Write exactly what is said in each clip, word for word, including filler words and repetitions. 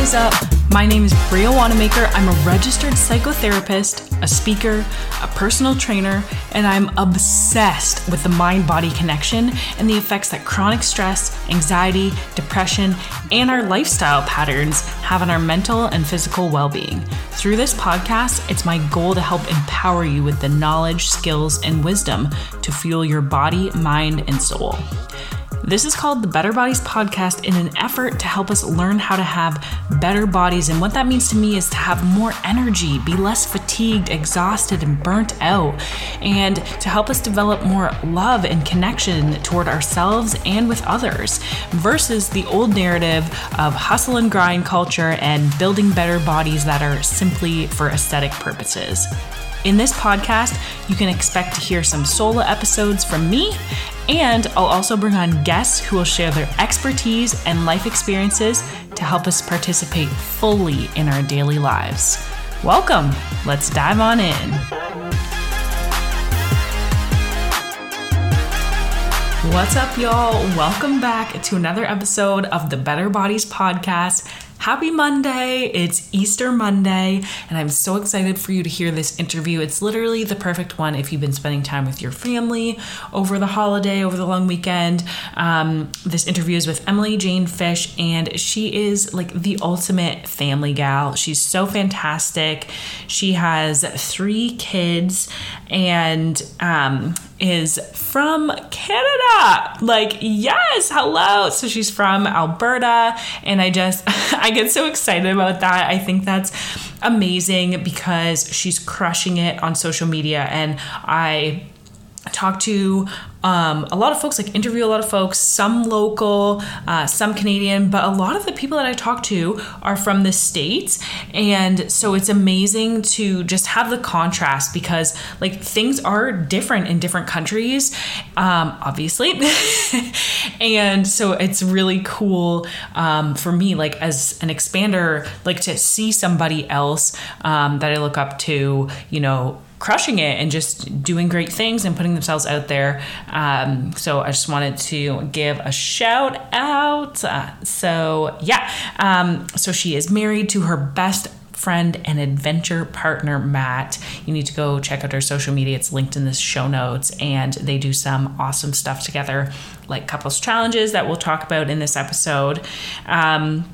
is up? My name is Bria Wanamaker. I'm a registered psychotherapist, a speaker, a personal trainer, and I'm obsessed with the mind-body connection and the effects that chronic stress, anxiety, depression, and our lifestyle patterns have on our mental and physical well-being. Through this podcast, it's my goal to help empower you with the knowledge, skills, and wisdom to fuel your body, mind, and soul. This is called the Better Bodies Podcast in an effort to help us learn how to have better bodies. And what that means to me is to have more energy, be less fatigued, exhausted, and burnt out, and to help us develop more love and connection toward ourselves and with others versus the old narrative of hustle and grind culture and building better bodies that are simply for aesthetic purposes. In this podcast, you can expect to hear some solo episodes from me, and I'll also bring on guests who will share their expertise and life experiences to help us participate fully in our daily lives. Welcome. Let's dive on in. What's up, y'all? Welcome back to another episode of the Better Bodies Podcast. Happy Monday. It's Easter Monday, and I'm so excited for you to hear this interview. It's literally the perfect one if you've been spending time with your family over the holiday, over the long weekend. Um, this interview is with Emily Jane Fish, and she is like the ultimate family gal. She's so fantastic. She has three kids and um, is from Canada. Like, yes, hello. So she's from Alberta, and I just, I get so excited about that. I think that's amazing because she's crushing it on social media, and I talk to um, a lot of folks, like interview a lot of folks, some local, uh, some Canadian, but a lot of the people that I talk to are from the States. And so it's amazing to just have the contrast because like things are different in different countries, um, obviously. And so it's really cool um, for me, like as an expander, like to see somebody else um, that I look up to, you know, crushing it and just doing great things and putting themselves out there. Um, so I just wanted to give a shout out. Uh, so yeah, um, so she is married to her best friend and adventure partner, Matt. You need to go check out her social media. It's linked in the show notes, and they do some awesome stuff together, like couples challenges that we'll talk about in this episode. Um,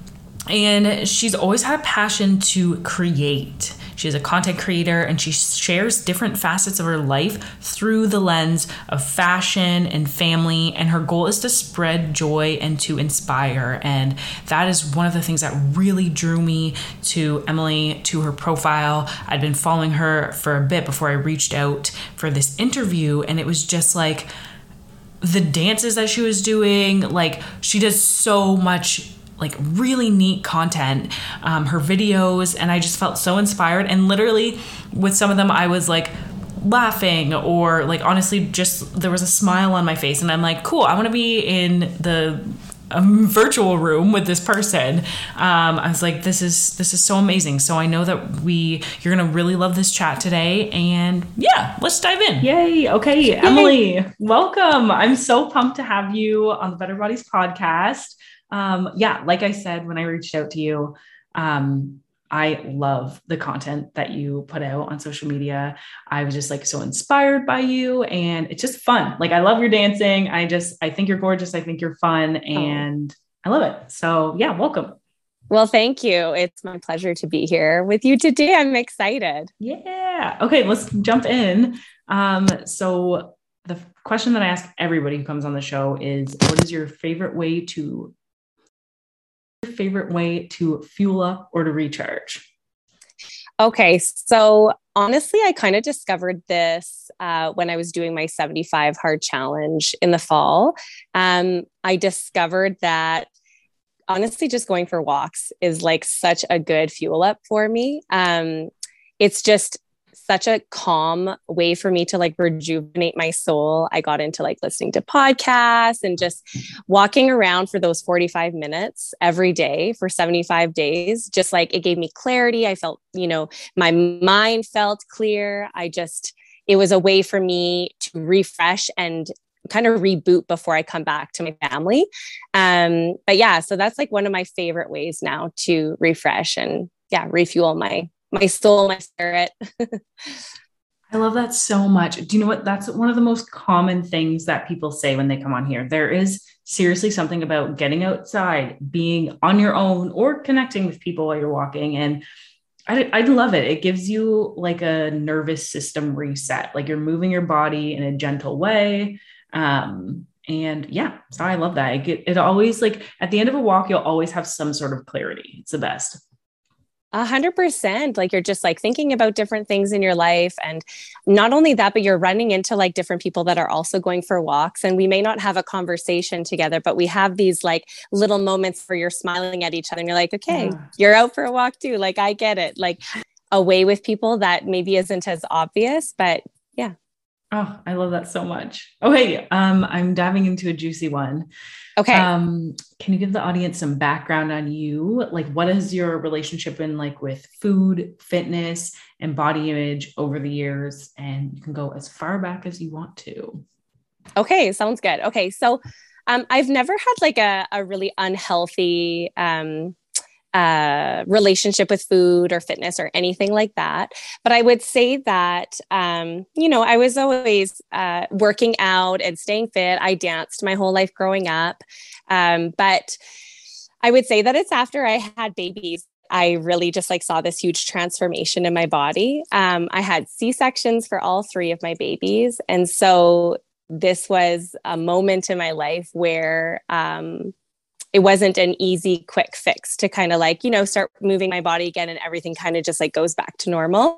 and she's always had a passion to create. She's a content creator, and she shares different facets of her life through the lens of fashion and family. And her goal is to spread joy and to inspire. And that is one of the things that really drew me to Emily, to her profile. I'd been following her for a bit before I reached out for this interview. And it was just like the dances that she was doing, like she does so much like really neat content, um, her videos, and I just felt so inspired. And literally with some of them, I was like laughing or like honestly just there was a smile on my face, and I'm like, cool, I want to be in the um, virtual room with this person. Um, I was like, this is this is so amazing. So I know that we you're gonna really love this chat today, and yeah, let's dive in. Yay. Okay, Yay. Emily, welcome. I'm so pumped to have you on the Better Bodies Podcast. Um, yeah, like I said, when I reached out to you, um, I love the content that you put out on social media. I was just like so inspired by you, and it's just fun. Like I love your dancing. I just, I think you're gorgeous. I think you're fun, and oh. I love it. So yeah, welcome. Well, thank you. It's my pleasure to be here with you today. I'm excited. Yeah. Okay, let's jump in. Um, so the question that I ask everybody who comes on the show is, what is your favorite way to favorite way to fuel up or to recharge? Okay, so honestly, I kind of discovered this uh, when I was doing my seventy-five hard challenge in the fall. Um, I discovered that honestly, just going for walks is like such a good fuel up for me. Um, it's just such a calm way for me to like rejuvenate my soul. I got into like listening to podcasts and just walking around for those forty-five minutes every day for seventy-five days. Just like it gave me clarity. I felt, you know, my mind felt clear. I just, it was a way for me to refresh and kind of reboot before I come back to my family. Um, but yeah, so that's like one of my favorite ways now to refresh and yeah, refuel my, my soul, my spirit. I love that so much. Do you know what? That's one of the most common things that people say when they come on here. There is seriously something about getting outside, being on your own, or connecting with people while you're walking. And I, I love it. It gives you like a nervous system reset, like you're moving your body in a gentle way. Um, and yeah, so I love that. It, get, it always like at the end of a walk, you'll always have some sort of clarity. It's the best. A hundred percent. Like you're just like thinking about different things in your life. And not only that, but you're running into like different people that are also going for walks. And we may not have a conversation together, but we have these like little moments where you're smiling at each other and you're like, okay, yeah. You're out for a walk too. Like, I get it. Like away with people that maybe isn't as obvious, but yeah. Oh, I love that so much. Okay. Um, I'm diving into a juicy one. Okay. Um, can you give the audience some background on you? Like, what has your relationship been like with food, fitness, and body image over the years? And you can go as far back as you want to. Okay. Sounds good. Okay. So, um, I've never had like a, a really unhealthy, um, uh, relationship with food or fitness or anything like that. But I would say that, um, you know, I was always uh, working out and staying fit. I danced my whole life growing up. Um, but I would say that it's after I had babies, I really just like saw this huge transformation in my body. Um, I had C-sections for all three of my babies. And so this was a moment in my life where, um, it wasn't an easy, quick fix to kind of like, you know, start moving my body again and everything kind of just like goes back to normal.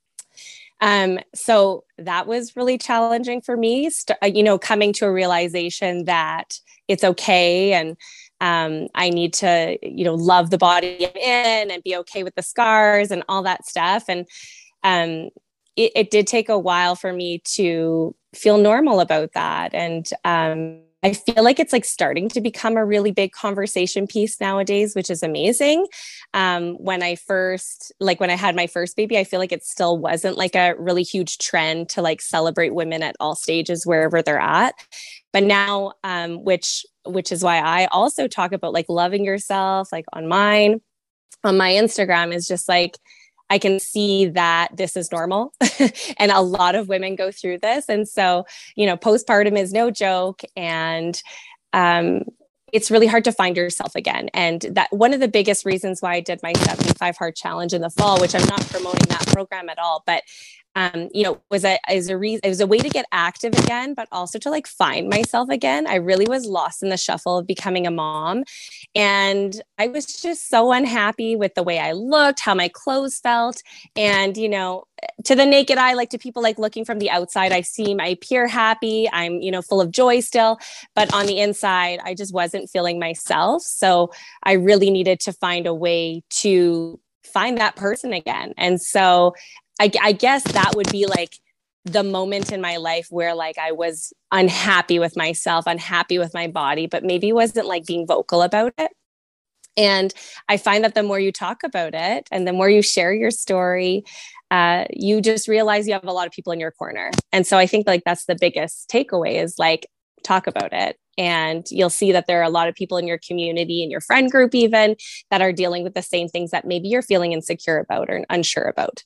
Um, so that was really challenging for me, St- you know, coming to a realization that it's okay. And um, I need to, you know, love the body I'm in and be okay with the scars and all that stuff. And um, it, it did take a while for me to feel normal about that. And, um, I feel like it's like starting to become a really big conversation piece nowadays, which is amazing. Um, when I first, like when I had my first baby, I feel like it still wasn't like a really huge trend to like celebrate women at all stages, wherever they're at. But now, um, which, which is why I also talk about like loving yourself, like on mine, on my Instagram is just like, I can see that this is normal and a lot of women go through this. And so, you know, postpartum is no joke and um, it's really hard to find yourself again. And that one of the biggest reasons why I did my seventy-five hard challenge in the fall, which I'm not promoting that program at all, but Um, you know, was a, as a reason, it was a way to get active again, but also to like find myself again. I really was lost in the shuffle of becoming a mom. And I was just so unhappy with the way I looked, how my clothes felt. And, you know, to the naked eye, like to people like looking from the outside, I seem, I appear happy. I'm, you know, full of joy still, but on the inside, I just wasn't feeling myself. So I really needed to find a way to find that person again. And so I, I guess that would be like the moment in my life where like I was unhappy with myself, unhappy with my body, but maybe wasn't like being vocal about it. And I find that the more you talk about it and the more you share your story, uh, you just realize you have a lot of people in your corner. And so I think like that's the biggest takeaway is like, talk about it. And you'll see that there are a lot of people in your community and your friend group even that are dealing with the same things that maybe you're feeling insecure about or unsure about.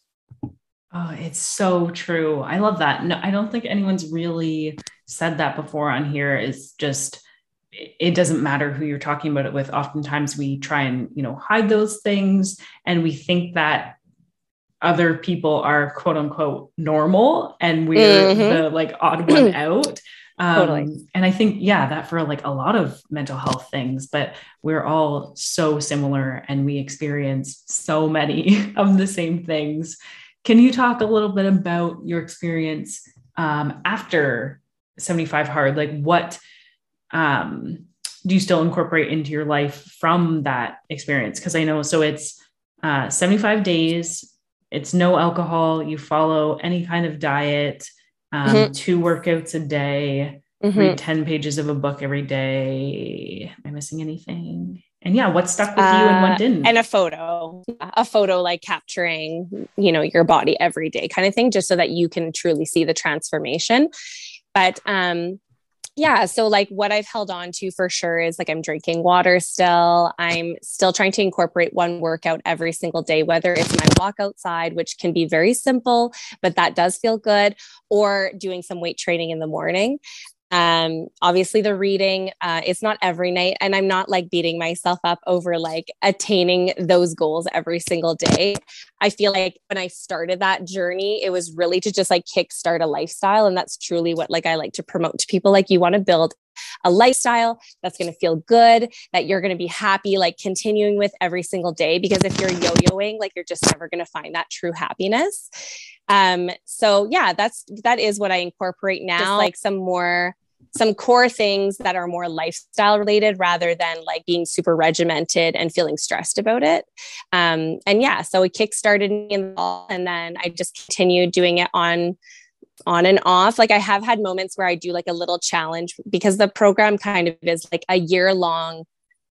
Oh, it's so true. I love that. No, I don't think anyone's really said that before on here. It's just, it doesn't matter who you're talking about it with. Oftentimes we try and, you know, hide those things and we think that other people are quote unquote normal and we're mm-hmm. the like odd one out. Um, totally. And I think, yeah, that for like a lot of mental health things, but we're all so similar and we experience so many of the same things. Can you talk a little bit about your experience um, after seventy-five hard? Like what um, do you still incorporate into your life from that experience? Because I know, so it's uh, seventy-five days, it's no alcohol, you follow any kind of diet, um, mm-hmm. two workouts a day, mm-hmm. read ten pages of a book every day. Am I missing anything? And yeah, what stuck with you and what didn't? Uh, and a photo, a photo like capturing, you know, your body every day kind of thing, just so that you can truly see the transformation. But, um, yeah. So like what I've held on to for sure is like I'm drinking water still. I'm still trying to incorporate one workout every single day, whether it's my walk outside, which can be very simple, but that does feel good, or doing some weight training in the morning. Um, obviously the reading, uh, it's not every night, and I'm not like beating myself up over like attaining those goals every single day. I feel like when I started that journey, it was really to just like kickstart a lifestyle. And that's truly what like I like to promote to people. Like you want to build a lifestyle that's going to feel good, that you're going to be happy, like continuing with every single day, because if you're yo-yoing, like you're just never going to find that true happiness. Um, so yeah, that's, that is what I incorporate now, just like some more, some core things that are more lifestyle related rather than like being super regimented and feeling stressed about it. Um, and yeah, so it kickstarted in the fall, and then I just continued doing it on, on and off. Like I have had moments where I do like a little challenge, because the program kind of is like a year long,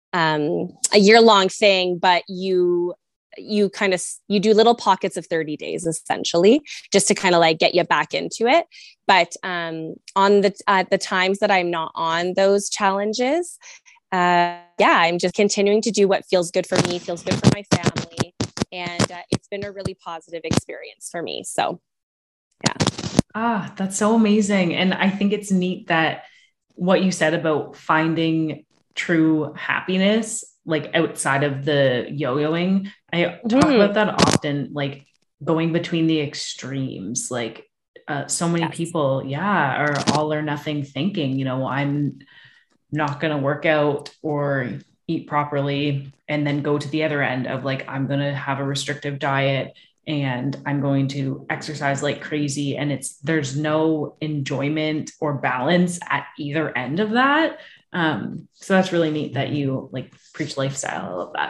um, a year long thing, but you, you kind of, you do little pockets of thirty days essentially, just to kind of like get you back into it. But, um, on the, uh, the times that I'm not on those challenges, uh, yeah, I'm just continuing to do what feels good for me, feels good for my family. And uh, it's been a really positive experience for me. So yeah. Ah, that's so amazing. And I think it's neat that what you said about finding true happiness, like outside of the yo-yoing, I talk mm. about that often, like going between the extremes, like uh, so many yes. people, yeah, are all or nothing thinking, you know, I'm not going to work out or eat properly, and then go to the other end of like, I'm going to have a restrictive diet and I'm going to exercise like crazy. And it's, there's no enjoyment or balance at either end of that. Um, so that's really neat that you like preach lifestyle. I love that.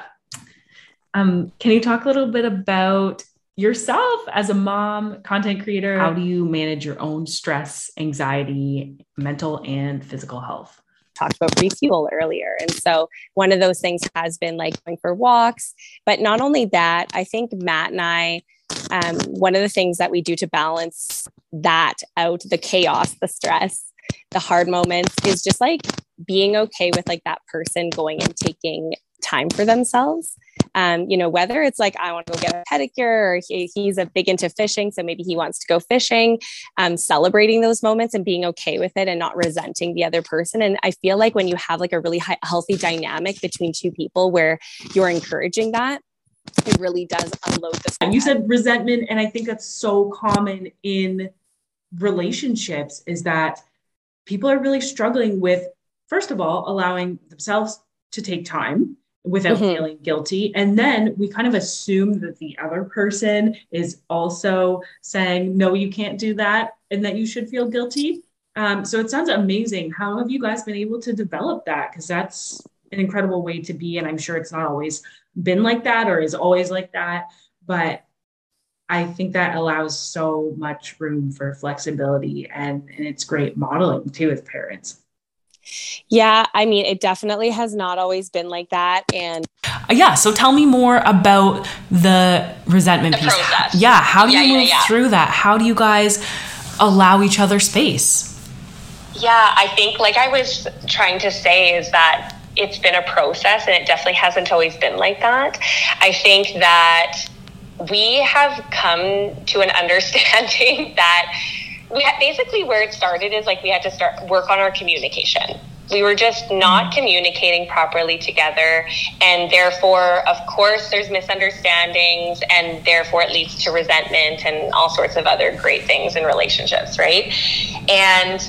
Um, can you talk a little bit about yourself as a mom, content creator? How do you manage your own stress, anxiety, mental and physical health? Talked about refuel earlier. And so one of those things has been like going for walks, but not only that, I think Matt and I, um, one of the things that we do to balance that out, the chaos, the stress, the hard moments, is just like being okay with like that person going and taking time for themselves. Um, you know, whether it's like, I want to go get a pedicure, or he, he's a big into fishing, so maybe he wants to go fishing, um, celebrating those moments and being okay with it and not resenting the other person. And I feel like when you have like a really high, healthy dynamic between two people where you're encouraging that, it really does unload this. And you said resentment. And I think that's so common in relationships, is that people are really struggling with, first of all, allowing themselves to take time without mm-hmm. feeling guilty. And then we kind of assume that the other person is also saying, no, you can't do that, and that you should feel guilty. Um, so it sounds amazing. How have you guys been able to develop that? Because that's an incredible way to be. And I'm sure it's not always been like that or is always like that. But I think that allows so much room for flexibility, and, and it's great modeling too as parents. Yeah, I mean, it definitely has not always been like that. And yeah, so tell me more about the resentment the piece. Process. Yeah, how do yeah, you yeah, move yeah. through that? How do you guys allow each other space? Yeah, I think like I was trying to say is that it's been a process, and it definitely hasn't always been like that. I think that we have come to an understanding that we had, basically where it started is like we had to start work on our communication. We were just not communicating properly together, and therefore, of course, there's misunderstandings, and therefore it leads to resentment and all sorts of other great things in relationships, right? And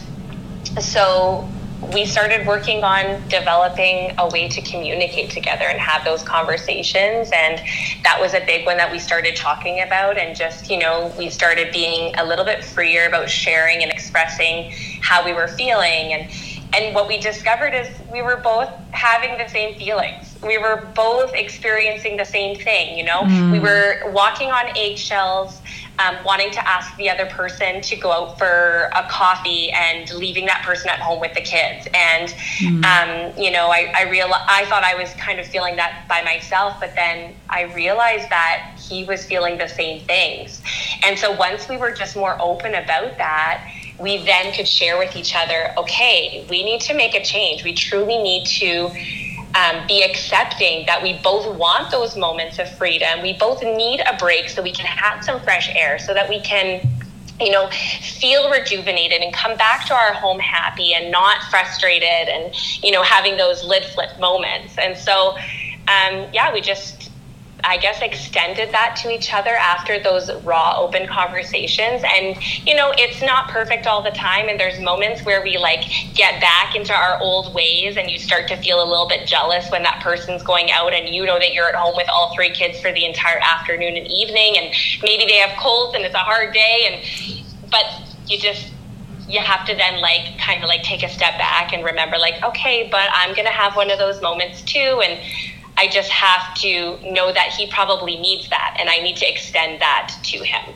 so we started working on developing a way to communicate together and have those conversations. And that was a big one that we started talking about. And just, you know, we started being a little bit freer about sharing and expressing how we were feeling. And, and what we discovered is we were both having the same feelings. We were both experiencing the same thing, you know, mm. we were walking on eggshells, Um, wanting to ask the other person to go out for a coffee and leaving that person at home with the kids. And, mm. um, you know, I, I real I thought I was kind of feeling that by myself, but then I realized that he was feeling the same things. And so once we were just more open about that, we then could share with each other, okay, we need to make a change. We truly need to um, be accepting that we both want those moments of freedom. We both need a break so we can have some fresh air, so that we can, you know, feel rejuvenated and come back to our home happy and not frustrated and, you know, having those lid flip moments. And so, um, yeah, we just, I guess, extended that to each other after those raw, open conversations. And, you know, it's not perfect all the time. And there's moments where we like get back into our old ways, and you start to feel a little bit jealous when that person's going out and you know that you're at home with all three kids for the entire afternoon and evening. And maybe they have colds and it's a hard day. And, but you just, you have to then like kind of like take a step back and remember like, okay, but I'm going to have one of those moments too. And I just have to know that he probably needs that, and I need to extend that to him.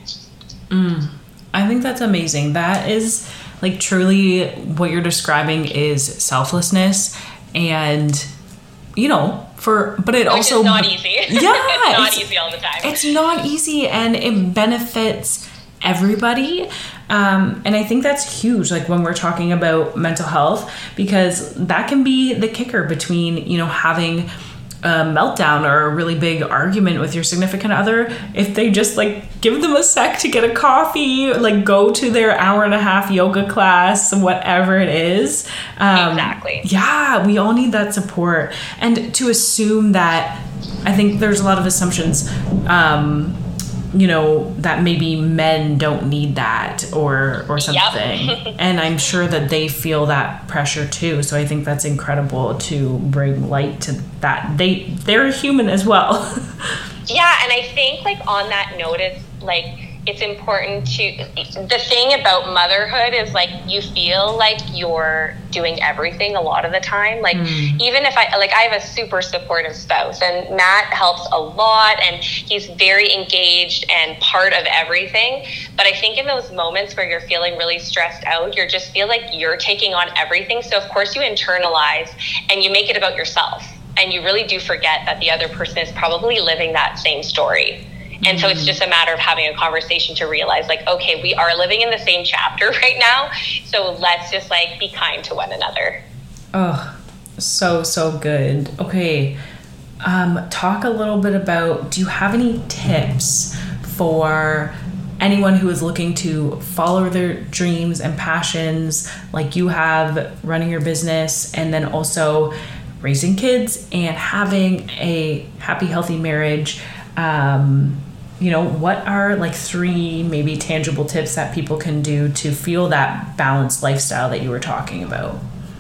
Mm, I think that's amazing. That is like truly what you're describing is selflessness, and you know, for but it Which also is not easy. Yeah, it's not it's, easy all the time. It's not easy, and it benefits everybody. Um, and I think that's huge, like when we're talking about mental health, because that can be the kicker between, you know, having a meltdown or a really big argument with your significant other. If they just like give them a sec to get a coffee, like go to their hour and a half yoga class, whatever it is. Um, exactly. Yeah, we all need that support. And to assume that, I think there's a lot of assumptions, um, you know, that maybe men don't need that or or something. Yep. And I'm sure that they feel that pressure too. So I think that's incredible to bring light to that. They they're human as well. Yeah, and I think like on that note, it's like it's important to, the thing about motherhood is like you feel like you're doing everything a lot of the time. Like mm. even if I, like I have a super supportive spouse, and Matt helps a lot, and he's very engaged and part of everything. But I think in those moments where you're feeling really stressed out, you just feel like you're taking on everything. So of course you internalize and you make it about yourself, and you really do forget that the other person is probably living that same story. And so it's just a matter of having a conversation to realize like, okay, we are living in the same chapter right now. So let's just like be kind to one another. Oh, so, so good. Okay. Um, talk a little bit about, do you have any tips for anyone who is looking to follow their dreams and passions like you have, running your business, and then also raising kids and having a happy, healthy marriage? Um, you know, what are like three maybe tangible tips that people can do to feel that balanced lifestyle that you were talking about?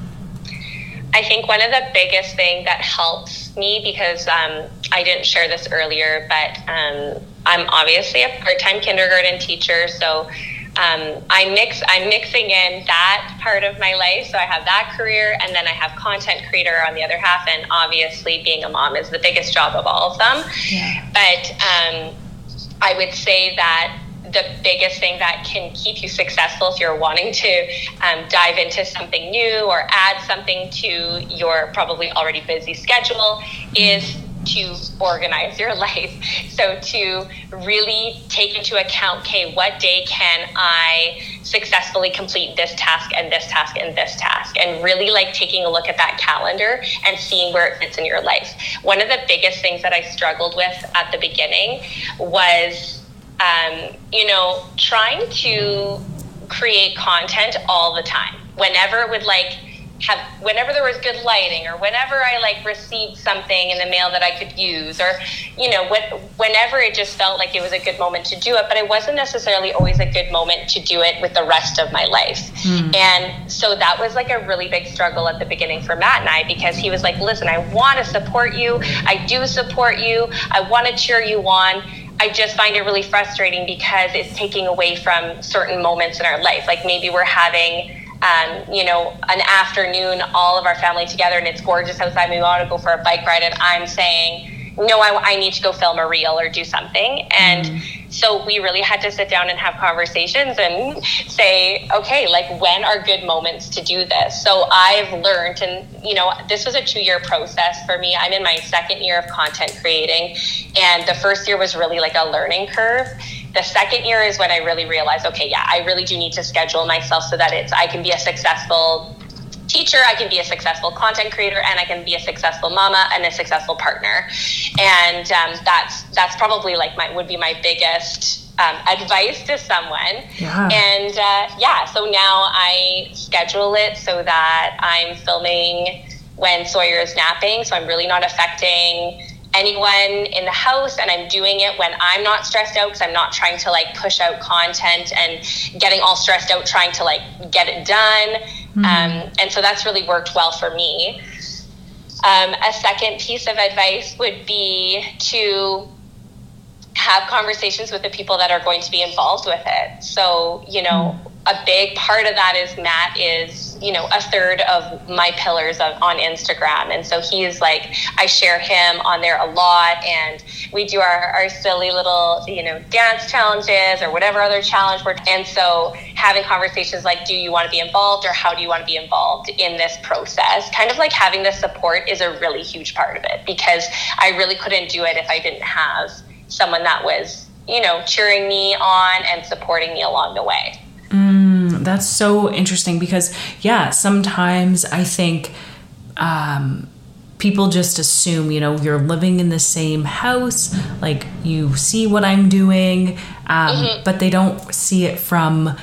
I think one of the biggest thing that helps me, because um, I didn't share this earlier, but um, I'm obviously a part-time kindergarten teacher. So um, I mix, I'm mixing in that part of my life. So I have that career, and then I have content creator on the other half. And obviously being a mom is the biggest job of all of them. Yeah. But um, I would say that the biggest thing that can keep you successful if you're wanting to um, dive into something new or add something to your probably already busy schedule is to organize your life. So to really take into account, okay, what day can I successfully complete this task and this task and this task, and really like taking a look at that calendar and seeing where it fits in your life. One of the biggest things that I struggled with at the beginning was um, you know, trying to create content all the time. Whenever it would like have, whenever there was good lighting, or whenever I like received something in the mail that I could use, or, you know, when, whenever it just felt like it was a good moment to do it, but it wasn't necessarily always a good moment to do it with the rest of my life. Mm. And so that was like a really big struggle at the beginning for Matt and I, because he was like, listen, I want to support you. I do support you. I want to cheer you on. I just find it really frustrating because it's taking away from certain moments in our life. Like maybe we're having, um, you know, an afternoon, all of our family together, and it's gorgeous outside. We want to go for a bike ride, and I'm saying, no, I, I need to go film a reel or do something. And mm. so we really had to sit down and have conversations and say, okay, like when are good moments to do this? So I've learned, and you know, this was a two-year process for me. I'm in my second year of content creating, and the first year was really like a learning curve. The second year is when I really realized, okay, yeah, I really do need to schedule myself so that it's I can be a successful teacher, I can be a successful content creator, and I can be a successful mama and a successful partner. And um, that's that's probably like my would be my biggest um, advice to someone. Yeah. And uh, yeah, so now I schedule it so that I'm filming when Sawyer is napping, so I'm really not affecting anyone in the house, and I'm doing it when I'm not stressed out, because I'm not trying to like push out content and getting all stressed out trying to like get it done. Mm-hmm. Um, and so that's really worked well for me. Um, a second piece of advice would be to have conversations with the people that are going to be involved with it. So, you know, mm-hmm. a big part of that is Matt is, you know, a third of my pillars of, on Instagram. And so he's like, I share him on there a lot, and we do our, our silly little, you know, dance challenges or whatever other challenge we're, and so having conversations like, do you want to be involved, or how do you want to be involved in this process? Kind of like having the support is a really huge part of it, because I really couldn't do it if I didn't have someone that was, you know, cheering me on and supporting me along the way. Mm, that's so interesting, because yeah, sometimes I think um, people just assume, you know, you're living in the same house, like you see what I'm doing, um, mm-hmm. but they don't see it from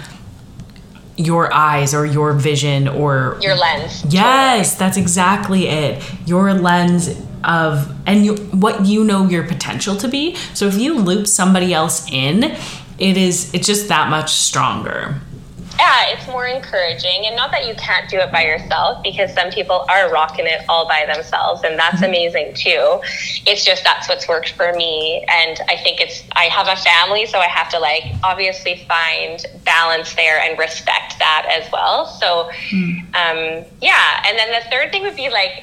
your eyes or your vision or your lens. Yes, that's exactly it. Your lens of, and you, what you know your potential to be. So if you loop somebody else in, it is, it's just that much stronger. Yeah, it's more encouraging, and not that you can't do it by yourself, because some people are rocking it all by themselves, and that's mm-hmm. amazing too. It's just that's what's worked for me, and I think it's, I have a family, so I have to like obviously find balance there and respect that as well. So mm. um, yeah, and then the third thing would be like,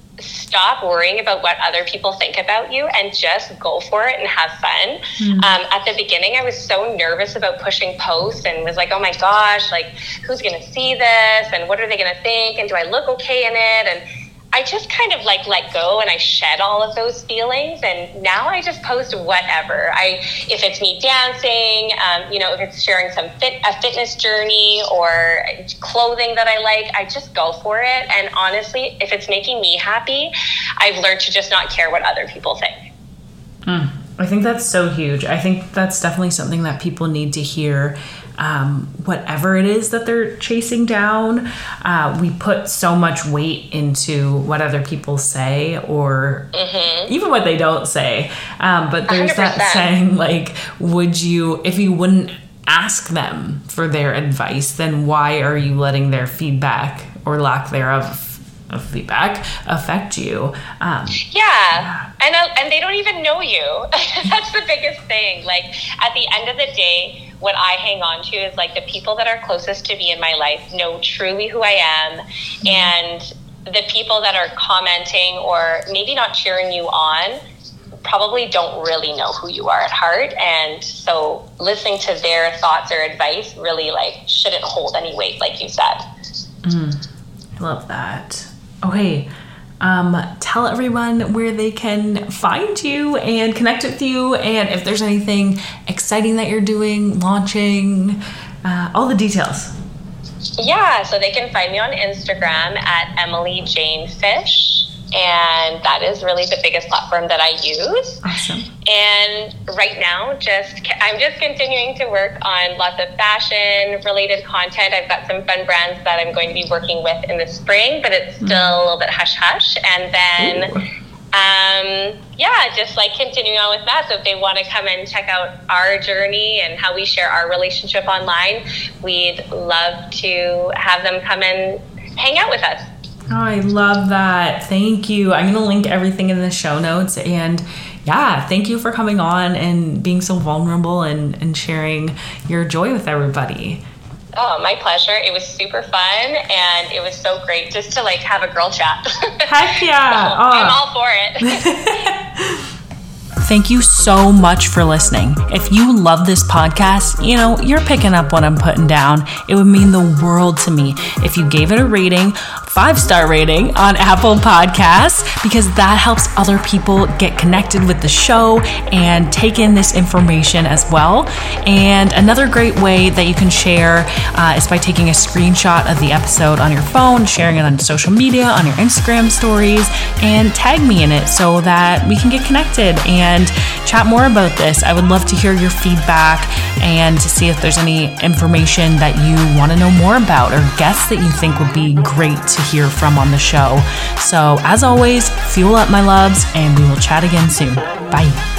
stop worrying about what other people think about you and just go for it and have fun. Mm. Um, at the beginning, I was so nervous about pushing posts and was like, oh my gosh, like who's going to see this? And what are they going to think? And do I look okay in it? And I just kind of like let go, and I shed all of those feelings. And now I just post whatever. I, if it's me dancing, um, you know, if it's sharing some fit, a fitness journey or clothing that I like, I just go for it. And honestly, if it's making me happy, I've learned to just not care what other people think. Mm, I think that's so huge. I think that's definitely something that people need to hear. Um, whatever it is that they're chasing down, uh, we put so much weight into what other people say, or mm-hmm. even what they don't say. Um, but there's one hundred percent that saying, like, would you, if you wouldn't ask them for their advice, then why are you letting their feedback or lack thereof of feedback affect you? Um, yeah. yeah. And, uh, and they don't even know you. That's the biggest thing. Like, at the end of the day, what I hang on to is like the people that are closest to me in my life know truly who I am. Mm-hmm. And the people that are commenting or maybe not cheering you on probably don't really know who you are at heart. And so listening to their thoughts or advice really like shouldn't hold any weight, like you said. Mm, I love that. Okay. Um, tell everyone where they can find you and connect with you, and if there's anything exciting that you're doing, launching, uh, all the details. Yeah, so they can find me on Instagram at Emily Jane Fish, and that is really the biggest platform that I use. Awesome. And right now, just I'm just continuing to work on lots of fashion related content. I've got some fun brands that I'm going to be working with in the spring, but it's still mm. a little bit hush hush. And then, Ooh. um, yeah, just like continuing on with that. So if they want to come and check out our journey and how we share our relationship online, we'd love to have them come and hang out with us. Oh, I love that. Thank you. I'm going to link everything in the show notes. And yeah, thank you for coming on and being so vulnerable and, and sharing your joy with everybody. Oh, my pleasure. It was super fun. And it was so great just to like have a girl chat. Heck yeah. So, oh. I'm all for it. thank you so much for listening. If you love this podcast, you know, you're picking up what I'm putting down. It would mean the world to me if you gave it a rating, five-star rating on Apple Podcasts, because that helps other people get connected with the show and take in this information as well. And another great way that you can share uh, is by taking a screenshot of the episode on your phone, sharing it on social media, on your Instagram stories, and tag me in it so that we can get connected and chat more about this. I would love to hear your feedback and to see if there's any information that you want to know more about or guests that you think would be great to hear from on the show. So as always, fuel up, my loves, and we will chat again soon. Bye.